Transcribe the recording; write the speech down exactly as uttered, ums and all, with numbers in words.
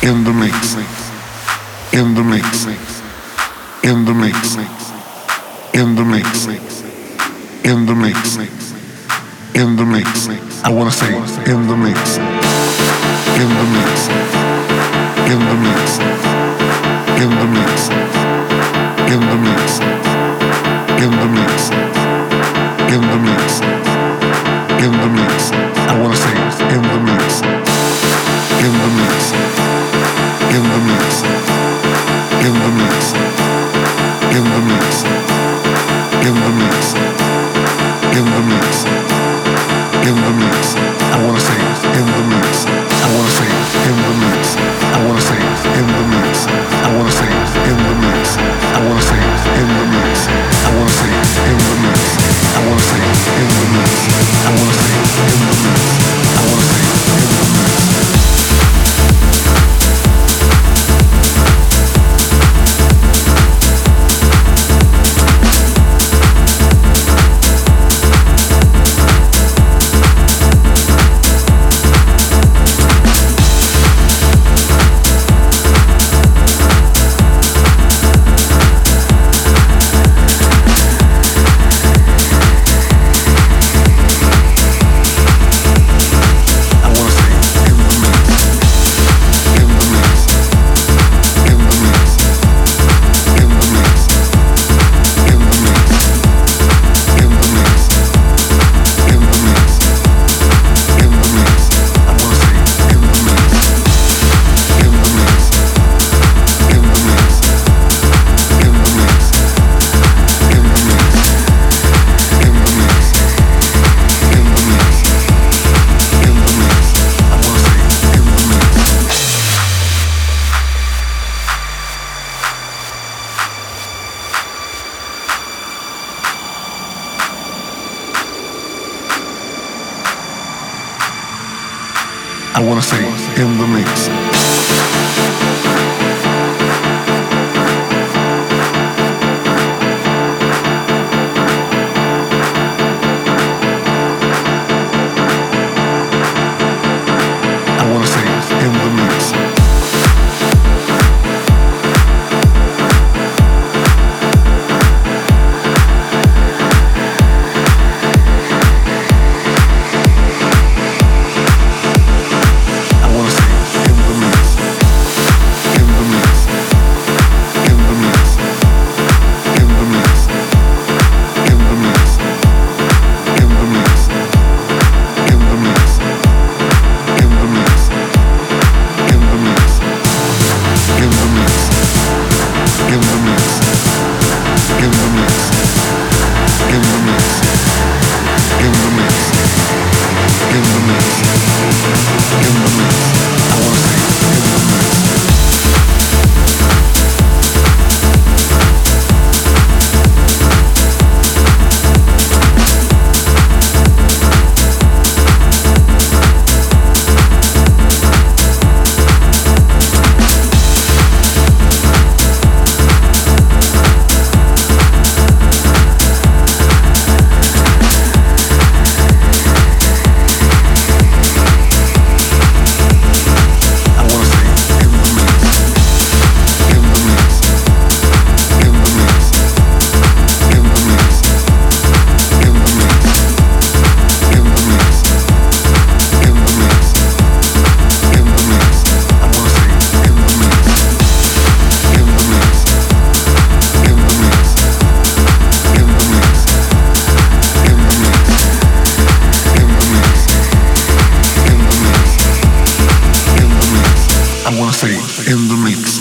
in the mix, in the mix, in the mix, in the mix, in the mix, in the mix. I wanna say in the mix, in the mix, in the mix, in the mix, in the mix, in the mix, in the mix, in the mix. I wanna say in the mix, in the mix, in the mix, in the mix, in the mix, in the mix, in the mix, in the mix. I wanna say in the mix. I wanna say in the mix. I wanna say in the mix. I wanna say in the mix. I wanna say in the mix. I wanna say in the mix. I wanna say in the mix. I wanna say in the mix. I wanna say in the mix. I wanna say in the mix. I wanna say in the mix. I wanna say in the mix.